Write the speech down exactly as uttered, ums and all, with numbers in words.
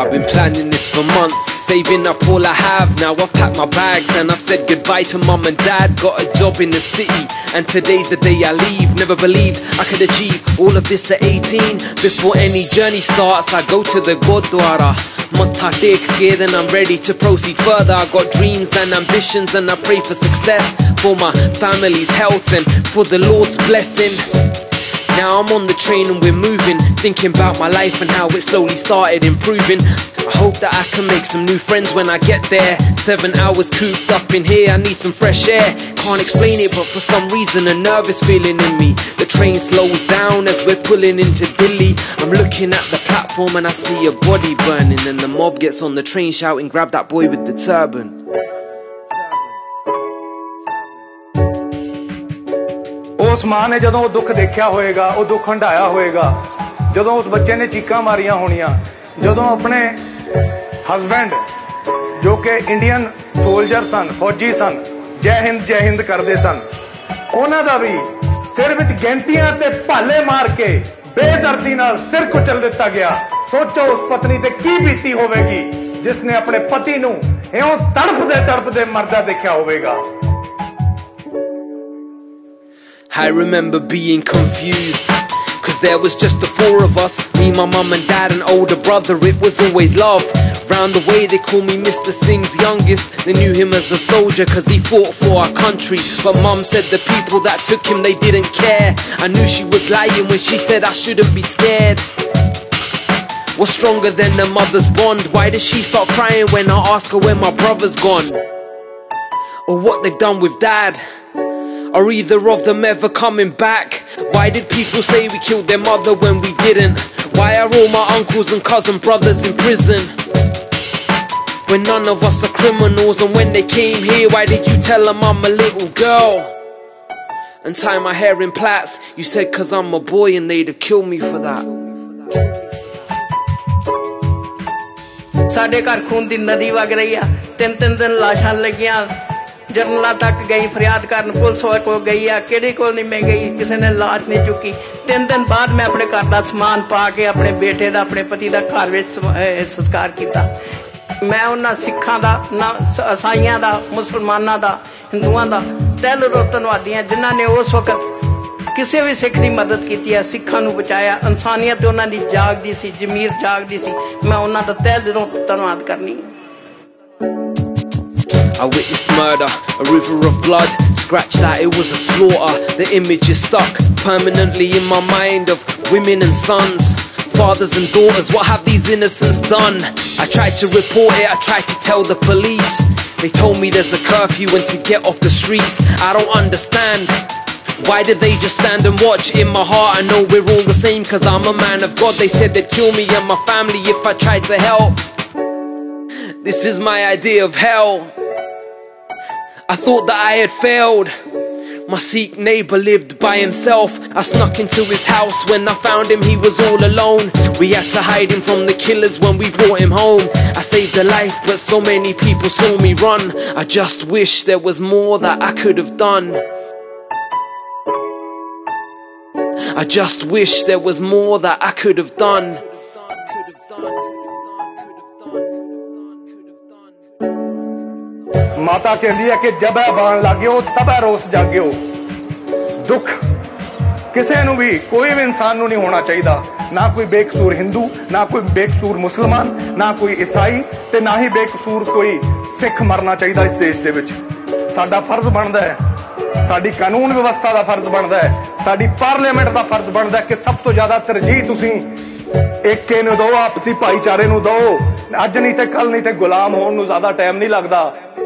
I've been planning this for months, saving up all I have. Now I've packed my bags and I've said goodbye to mum and dad. Got a job in the city and today's the day I leave. Never believed I could achieve all of this at eighteen. Before any journey starts, I go to the Gurdwara. Matha tek ke, then I'm ready to proceed further. I got dreams and ambitions and I pray for success, for my family's health and for the Lord's blessing. Now I'm on the train and we're moving, thinking about my life and how it slowly started improving. I hope that I can make some new friends when I get there. Seven hours cooped up in here, I need some fresh air. Can't explain it, but for some reason a nervous feeling in me. The train slows down as we're pulling into Delhi. I'm looking at the platform and I see a body burning, and the mob gets on the train shouting, grab that boy with the turban. उस मां ने जदों दुख देखा होएगा, वो दुख हंडाया होएगा, जदों उस बच्चे ने चीकां मारियां होनियां, जदों अपने हस्बैंड जो कि इंडियन सोल्जर सन, फौजी सन, जय हिंद जय हिंद करदे सन, उन्हां दा भी सिर विच गैंतियां ते भाले मार के बेदर्दी नाल सिर कुचल दिता गया। सोचो उस पत्नी ते की बीती होवेगी जिसने अपने पति नूं इउं तड़फदे तड़फदे मरदा देखा होवेगा। I remember being confused, cause there was just the four of us, me, my mum and dad and older brother. It was always love. Round the way they call me Mister Singh's youngest. They knew him as a soldier cause he fought for our country, but mum said the people that took him, they didn't care. I knew she was lying when she said I shouldn't be scared. What's stronger than a mother's bond? Why does she start crying when I ask her where my brother's gone, or what they've done with dad? Are either of them ever coming back? Why did people say we killed their mother when we didn't? Why are all my uncles and cousin brothers in prison when none of us are criminals? And when they came here, why did you tell them I'm a little girl and tie my hair in plaits? You said cause I'm a boy and they'd have killed me for that. साडे घर खून दी नदी वग रही है, तीन तीन दिन लाशां लगियां, जरनला तक गई फरियाद करन, पुलिस को गई है, केड़ी कोल नहीं मैं गई, किसी ने लाश नहीं चुकी। तीन दिन बाद मैं अपने घर का समान पा के अपने बेटे का, अपने पति का घर में संस्कार किया। मैं उन्होंने सिखां दा, ना ईसाइयां दा, मुसलमानां दा, हिंदुआं दा तहे दिलों धन्नवादी हां जिन्हां ने उस वक्त किसी भी सिख की मदद की है, सिखां नूं बचाया। इंसानियत उन्हां दी जागदी सी, जमीर जागदी सी। मैं उन्हां दा तहे दिलों धन्नवाद करनी। I witnessed murder, a river of blood. Scratch that, it was a slaughter. The image is stuck permanently in my mind of women and sons, fathers and daughters. What have these innocents done? I tried to report it, I tried to tell the police. They told me there's a curfew and to get off the streets. I don't understand. Why did they just stand and watch? In my heart I know we're all the same cause I'm a man of God. They said they'd kill me and my family if I tried to help. This is my idea of hell. I thought that I had failed. My Sikh neighbour lived by himself. I snuck into his house. When I found him he was all alone. We had to hide him from the killers when we brought him home. I saved a life but so many people saw me run. I just wish there was more that I could have done. I just wish there was more that I could have done. माता कहती है कि जब बाण लाग्यो तब रोस जाग्यो। दुख किसी नूं भी, कोई भी इंसान नूं नहीं होना चाहिए, ना कोई बेकसूर हिंदू, ना कोई बेकसूर मुसलमान, ना कोई ईसाई, ते ना ही बेकसूर कोई सिख मरना चाहिए। इस देश दे विच साडा फर्ज बनदा है, साडी कानून व्यवस्था दा फर्ज बनदा है, साडी पार्लीमेंट दा फर्ज बनदा है कि सब तो ज्यादा तरजीह तुसीं एके नूं दो, आपसी भाईचारे नूं दो। अज नहीं ते कल नहीं ते गुलाम होण नूं ज्यादा टाइम नहीं लगदा।